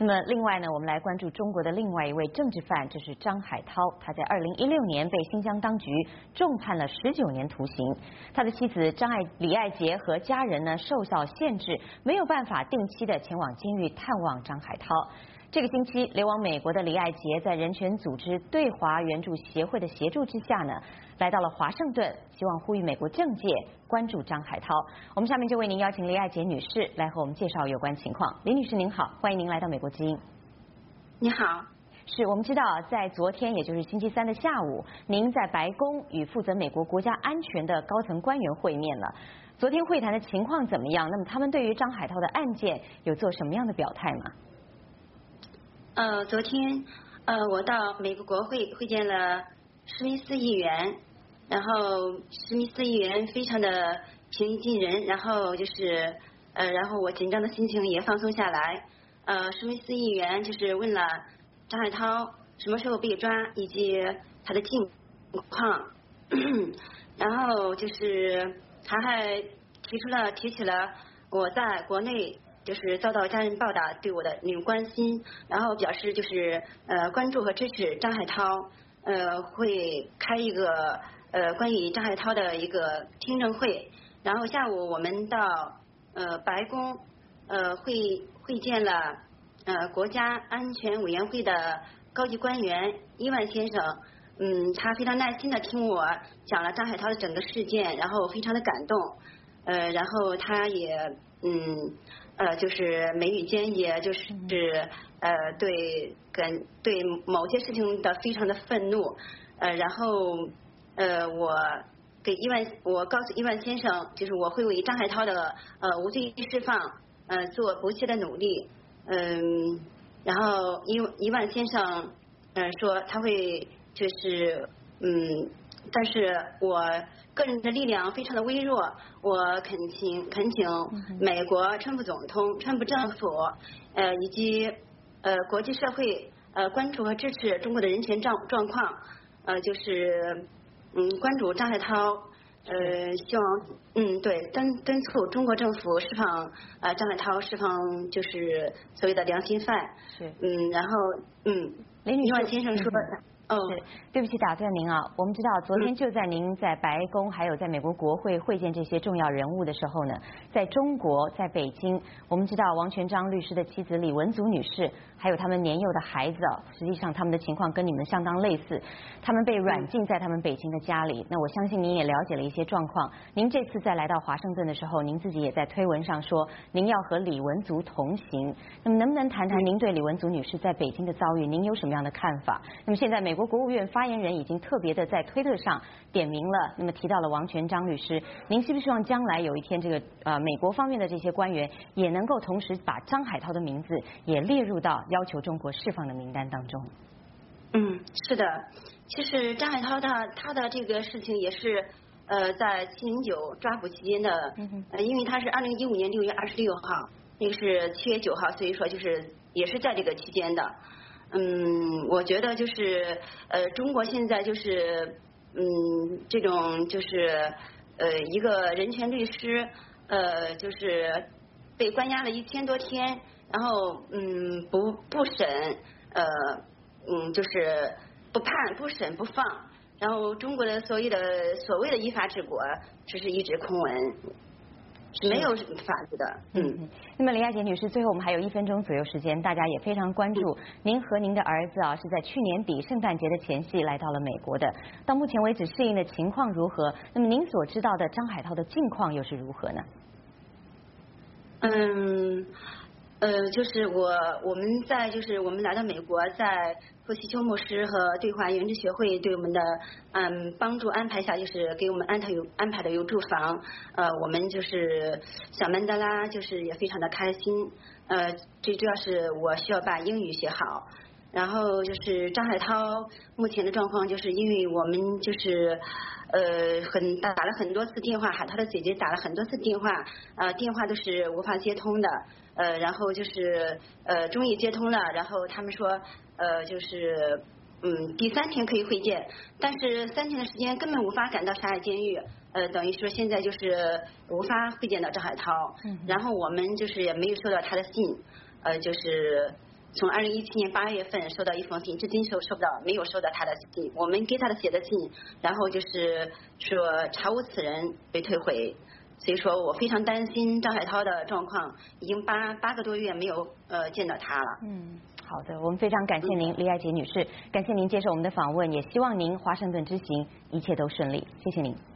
那么另外呢，我们来关注中国的另外一位政治犯，这是张海涛。他在2016年被新疆当局重判了19年徒刑。他的妻子李爱杰和家人呢受到限制，没有办法定期的前往监狱探望张海涛。这个星期，流亡美国的李爱杰在人权组织对华援助协会的协助之下呢，来到了华盛顿，希望呼吁美国政界关注张海涛。我们下面就为您邀请李爱杰女士来和我们介绍有关情况。李女士您好，欢迎您来到美国之音。 你好。 是我们知道，在昨天，也就是星期三的下午，您在白宫与负责美国国家安全的高层官员会面了。昨天会谈的情况怎么样？那么他们对于张海涛的案件有做什么样的表态吗？ 昨天我到美国国会会见了史密斯议员，然后史密斯议员非常的平易近人，然后我紧张的心情也放松下来。史密斯议员就是问了张海涛什么时候被抓以及他的近况，然后就是他还提起了我在国内就是遭到家人暴打对我的那种关心，然后表示就是关注和支持张海涛，会开一个关于张海涛的一个听证会，然后下午我们到白宫会见了国家安全委员会的高级官员伊万先生，他非常耐心的听我讲了张海涛的整个事件，然后非常的感动，然后他也就是眉宇间也就是对某些事情的非常的愤怒，然后我告诉伊万先生，就是我会为张海涛的无罪释放做不懈的努力，然后伊万先生说他会就是但是我个人的力量非常的微弱，我恳请美国川普总统、川普政府以及国际社会关注和支持中国的人权状况，就是关注张海涛，希望对敦促中国政府释放张海涛，释放就是所谓的良心犯。 是。 然后林女士， 伊万先生说。 是，对不起，打断您啊。我们知道，昨天就在您在白宫还有在美国国会会见这些重要人物的时候呢，在中国，在北京，我们知道王全璋律师的妻子李文足女士，还有他们年幼的孩子啊，实际上他们的情况跟你们相当类似，他们被软禁在他们北京的家里。那我相信您也了解了一些状况。您这次再来到华盛顿的时候，您自己也在推文上说，您要和李文足同行。那么能不能谈谈您对李文足女士在北京的遭遇，您有什么样的看法？那么现在美国国务院发言人已经特别的在推特上点名了，那么提到了王全璋律师，您希不希望将来有一天这个美国方面的这些官员也能够同时把张海涛的名字也列入到要求中国释放的名单当中？ 是的，其实张海涛他的这个事情也是在709抓捕期间的，因为他是2015年6月26号，那个是7月9号，所以说就是也是在这个期间的。我觉得就是中国现在就是这种就是一个人权律师就是被关押了1000多天，然后不审就是不判不审不放，然后中国的所谓的依法治国只是一纸空文，是没有法子的。 那么李爱杰女士，最后我们还有1分钟左右时间，大家也非常关注您和您的儿子啊，是在去年底圣诞节的前夕来到了美国的，到目前为止适应的情况如何？那么您所知道的张海涛的近况又是如何呢？ 就是我们来到美国，在霍希丘牧师和对华援助协会对我们的帮助安排下，就是给我们安排的有住房，我们就是小曼德拉就是也非常的开心，最主要是我需要把英语学好，然后就是张海涛目前的状况，就是因为我们就是打了很多次电话，他的姐姐打了很多次电话，电话都是无法接通的，然后就是终于接通了，然后他们说就是第3天可以会见，但是3天的时间根本无法赶到上海监狱，等于说现在就是无法会见到张海涛，然后我们就是也没有收到他的信，就是从2017年8月份收到一封信，至今收不到，没有收到他的信。我们给他的写的信，然后就是说查无此人，被退回。所以说我非常担心张海涛的状况，已经八个多月没有见到他了。 好的，我们非常感谢您，李爱洁女士，感谢您接受我们的访问，也希望您华盛顿之行一切都顺利，谢谢您。